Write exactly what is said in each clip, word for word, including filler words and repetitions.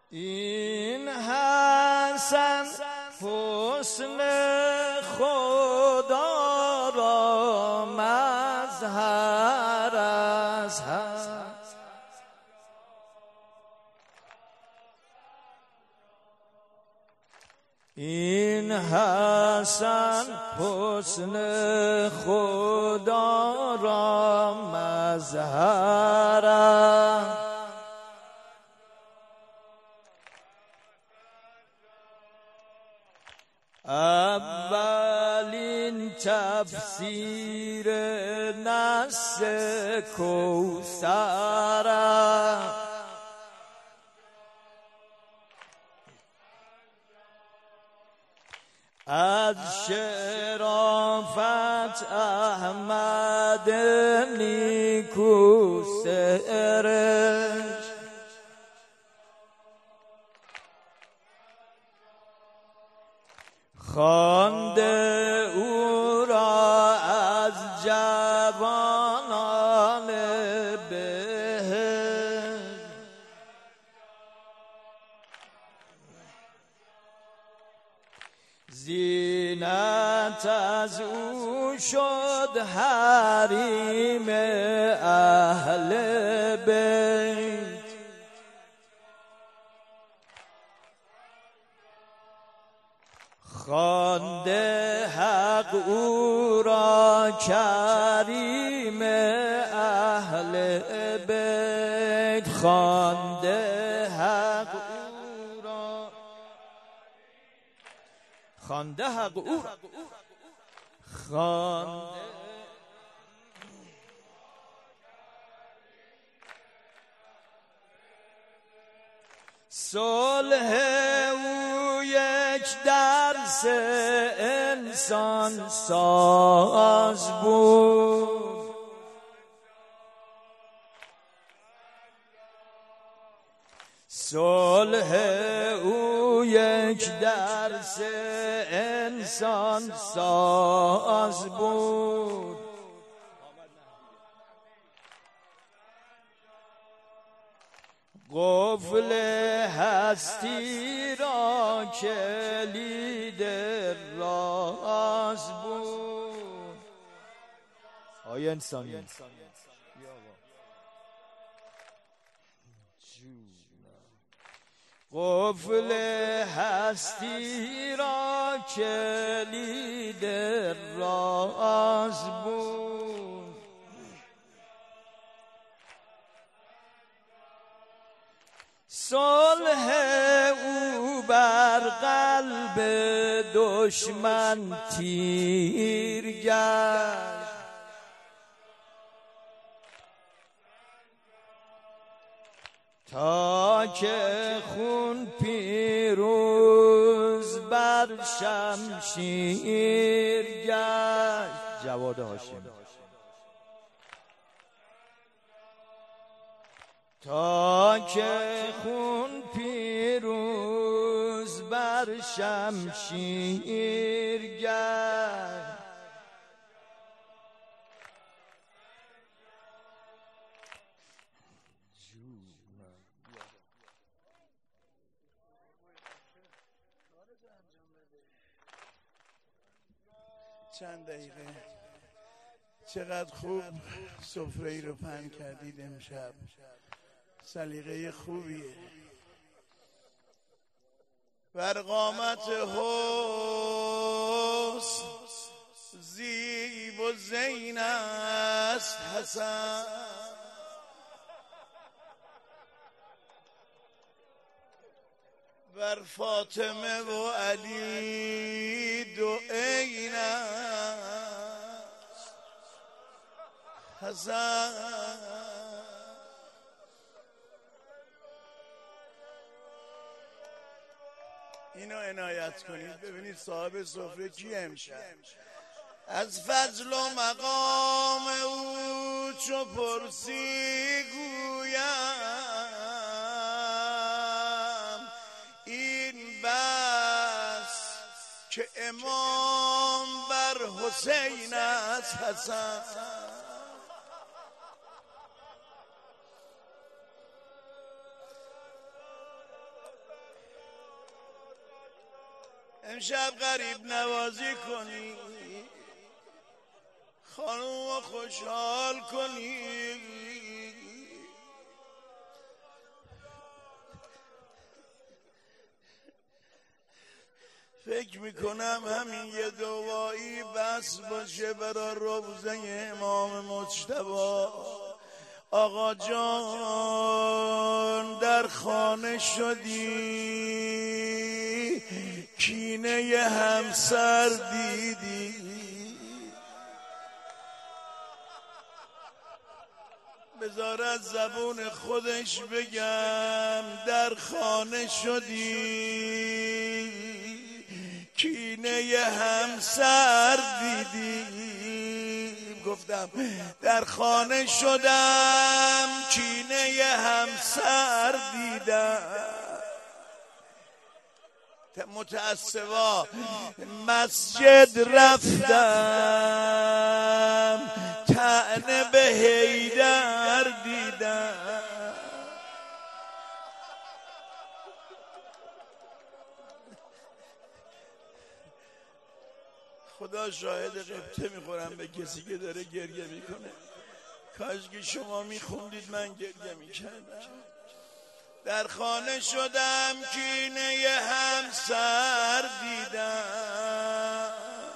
این حسن حسن خدا را مظهر از هست. این حسن حسن خدا را مظهر است. اولین تفسیر نص کوثر از شرافت احمد نیکو سرش خوانده او را از جوانان بهشت. زینت از او شد حریم اهل بیت. خوانده حق او را کریم اهل بیت. خوانده حق او را خوانده حق او را خوانده صلح او یک درس انسان ساز بود. صلح او یک درس انسان ساز بود. قفل هستی را کلید راز بود. آیا انسانی قفل هستی را کلید راز بود. صلح او بر قلب دشمن تیر گشت. تا که خون پیروز بر شمشیر گشت. جواد هاشمی. تا که خون پیروز بر شمشیر گشت. چند دقیقه چقدر خوب سفره ای رو پهن کردید امشب. سلیقه خوبیه. بر قامت حسن زیب و زین است حسن. بر فاطمه و علی دو عین است حسن. اینو عنایت کنید ببینید صاحب سفره کی امشب. از فضل و مقام او چو پرسی گویم. این بس که امام بر حسین است حسن. امشب غریب نوازی کنی، خانوم خوشحال کنی. فکر میکنم همین یه دوایی بس باشه برا روزه امام مجتبی. آقا جان در خانه شدی، کینه ی همسر دیدی. بذار از زبون خودش بگم، در خانه شدی، کینه ی همسر دیدی. گفتم در خانه شدم، کینه ی همسر دیدم. متاسفا مسجد رفتم، طعنه به حیدر دیدم. خدا شاهد قبطه میخورم به کسی که داره گریه میکنه. کاش که شما میخوندید من گریه میکردم. در خانه شدم، کینه ی همسر دیدم.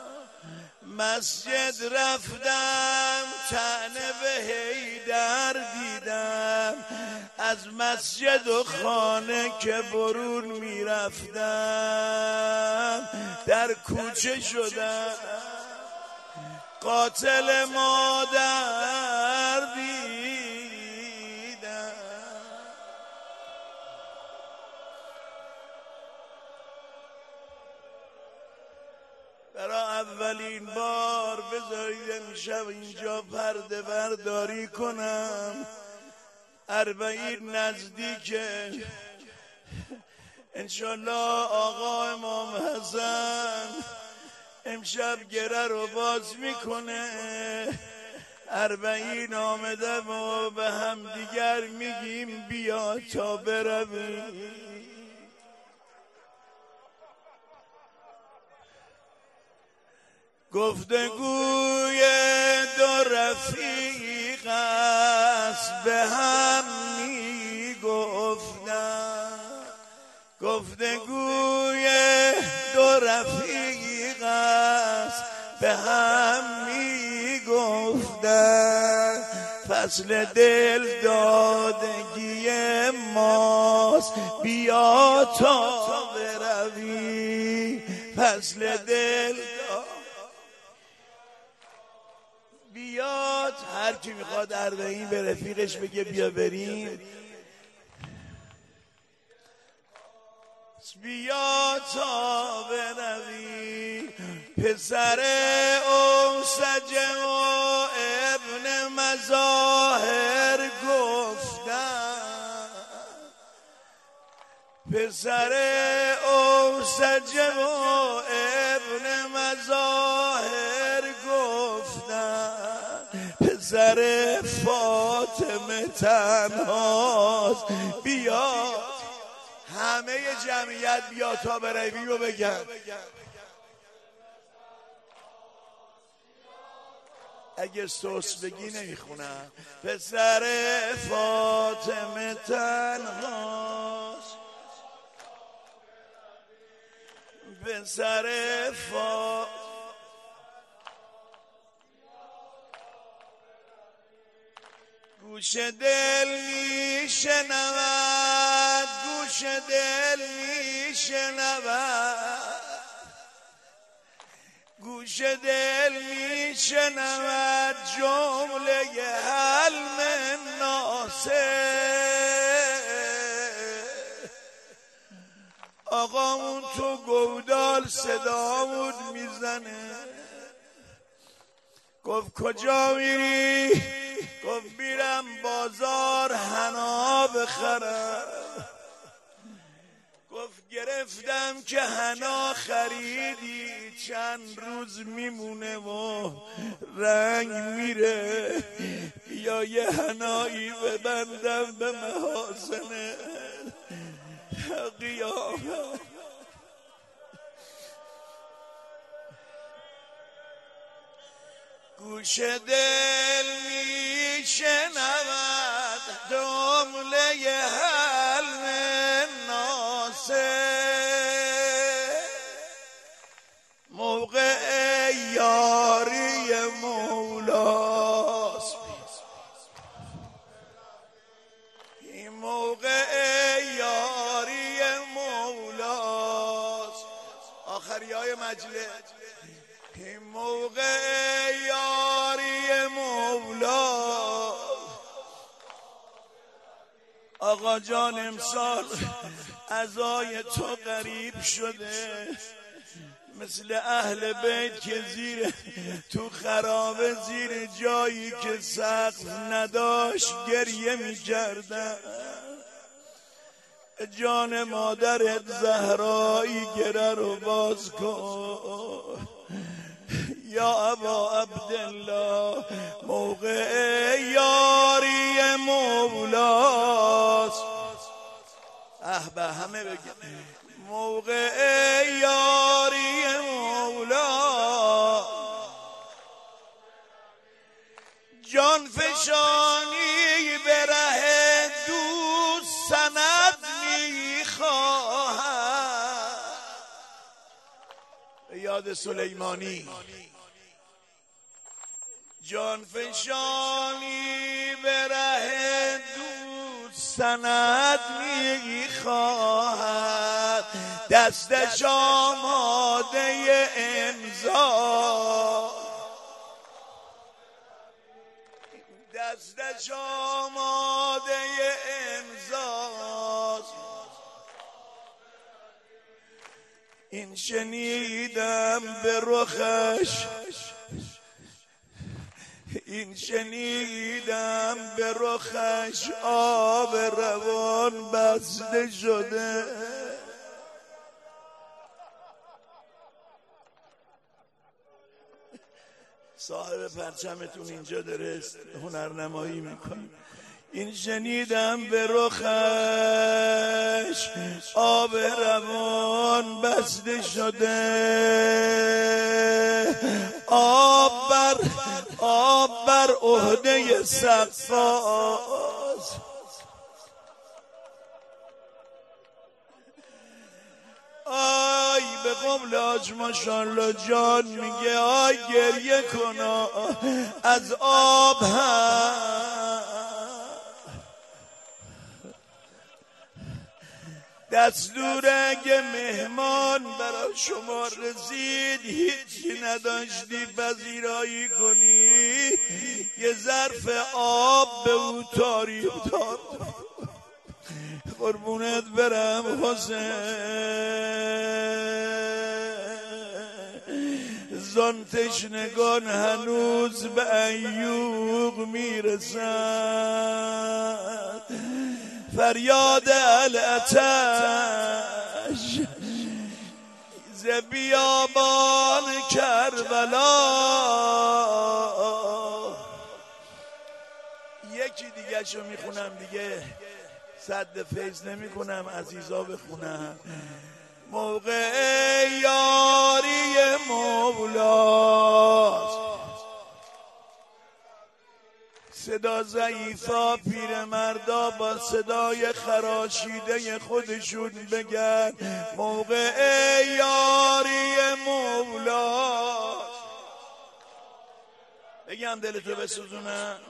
مسجد رفتم، طعنه به حیدر دیدم. از مسجد و خانه که برون میرفتم، در کوچه شدم، قاتل مادر دیدم. برای اولین بار بذارید امشب اینجا پرده برداری کنم. اربعین نزدیکه، انشالله آقا امام حسن امشب گره رو باز میکنه. اربعین آمده و به هم دیگر میگیم بیا تا برویم. گفتگوی دو رفیق است به هم میگفتن. گفتگوی دو رفیق است به هم میگفتن. فصل دل دادگی ماست بیا تا بروی. فصل دل بیاد. هر کی میخواد اربعین به رفیقش بگه بیا بریم. بیا تا بروی. پسر اوسجم و ابن مظاهر گفتن. پسر اوسجم و ابن مظاهر گفتن. پسر فاطمه تنهاست بیا. همه جمعیت بیا تا بروی رو بگن. اگه سوس بگی نمیخونم. پسر فاطمه تنهاست. پسر فاطمه گوش دل میشنود، گوش دل میشنود، گوش دل میشنود جمله حلم ناصر. آقامون تو گودال صدامون میزنه. گفت کجا میری؟ گفت میرم بازار حنا بخرم. گفت گرفتم که حنا خریدی چند روز میمونه و رنگ میره. یا یه حنایی ببندم به محاسن قیامت. گوش دل میشنود جمله حلم ناصر موقع یاری مولاست این موقع یاری مولاست آخری های مجلس این موقع یاری مولاست آقا جان امسال عزای تو غریب شده مثل اهل بیت که زیر تو خرابه زیر جایی که سقف نداشت گریه می کردن جان مادرت زهرایی گره رو باز کن یا ابا عبدالله موقع یاری مولاست احبه همه بگم موقع یاری مولا جان فشانی به ره دوست سند میخواهد یاد سلیمانی جان فشانی به ره دوست سند میخواهد دستش آماده امضا دستش آماده امضا این شنیدم به رخش این شنیدم به رخش آب روان بسته شده صاحب پرچمتون اینجا داره هنرنمایی میکنه این شنیدم به رخش آب روان بسته شده آب بر آب بر عهده سقاست آی به قول آج ماشالله جان میگه آی گریه کنا از آب هم دستور اگه مهمان برای شما رسید هیچی نداشتی پذیرایی کنی یه ظرف آب به او تاریخ داد قربونت برم حسین زان تشنگان هنوز به ایوغ میرسند فریاد العطش ز بیابان کربلا یکی دیگه شو میخونم دیگه صد فیض نمی کنم عزیزا بخونم موقع یاری مولاست صدا ضعیفا پیرمردا با صدای خراشیده خودشون بگن موقع یاری مولاست بگم دلتو بسوزونم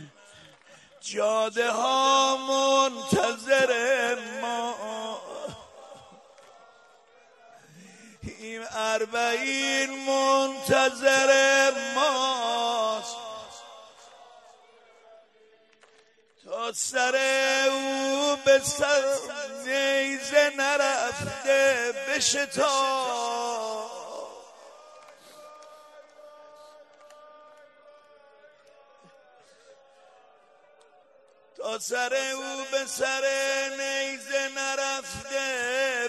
جاده ها منتظر ما این اربعین منتظر ماست تا سر او به سر نیزه نرفته بشتا تا سر او به سر نیزه نرفته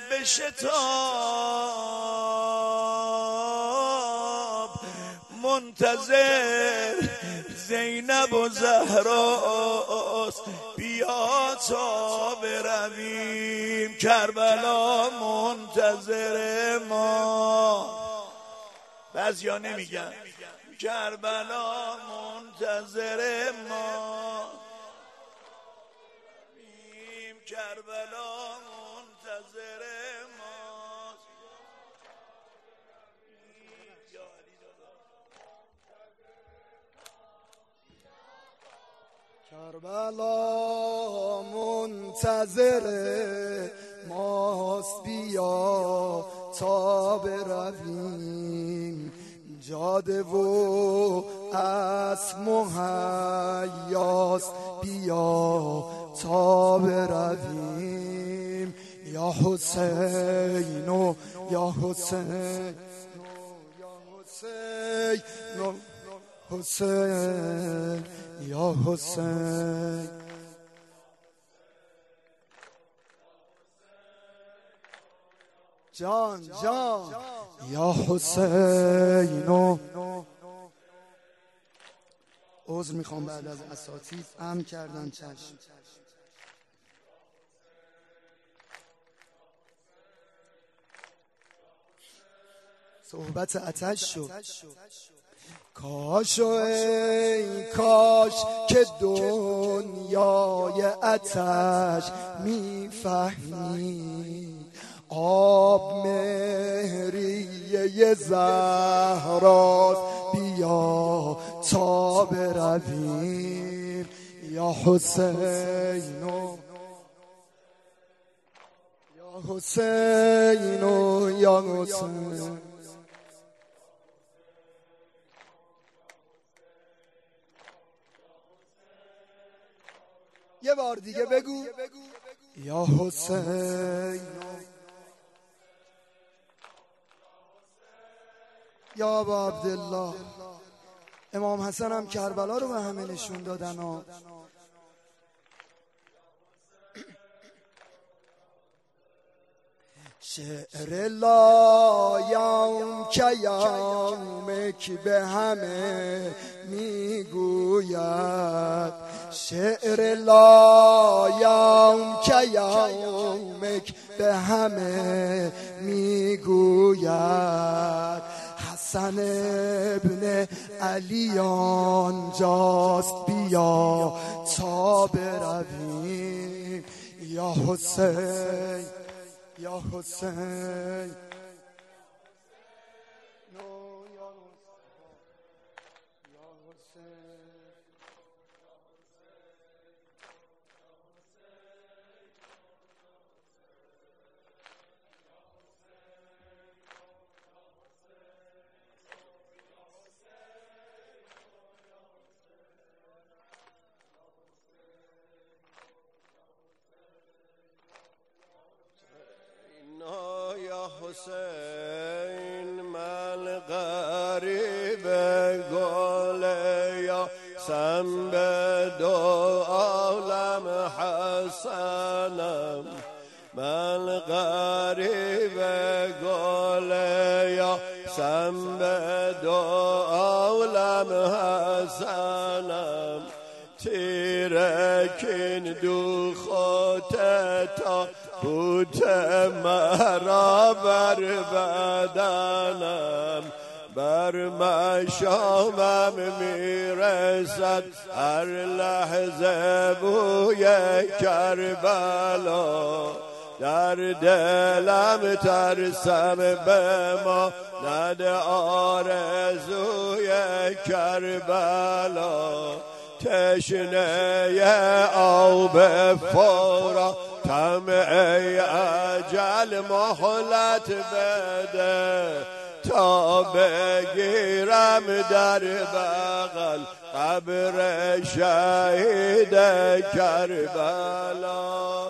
بشتاب منتظر زینب و زهراست بیا تا برویم کربلا منتظر ما بعضیا نمیگن کربلا منتظر ما، میم کربلا منتظر ما. کربلا منتظر ماست، بیا تا برویم جاده و اسب مهیاست، بیا تا برویم. یا حسین و یا حسین یا حسین حسین یا حسین. جان جان یا حسین. عذر میخوام بعد از اساتید امر کردن. چشم. صحبت آتش شد. کاش و ای کاش که دنیای آتش میفهمی، آب مهریه زهراست، بیا تا برویم. یا حسین و یا حسین و یا حسین. یه بار دیگه بگو. یا حسین یا ابا عبدالله. امام حسن هم کربلا رو به همه نشون دادن ها. شعر لا یوم که یومک به همه میگوید، شعر لا یوم که یومک به همه میگوید. حسن ابن علی آنجاست، بیا تا برویم. یا حسین یا حسین حسین من غریب گل یا سم به دو عالم حسنم، من غریب گل یا سم به دو عالم حسنم. تیرکین دو خاطه تا بوت مرا بر بدنم، بر مشامم میرسد هر لحظه بوی کربلا. در دلم ترسم به ما ند آرزوی کربلا. تشنه آب فورا طمع اجل مهلت بده، تا بگیرم در بغل قبر شهید کربلا.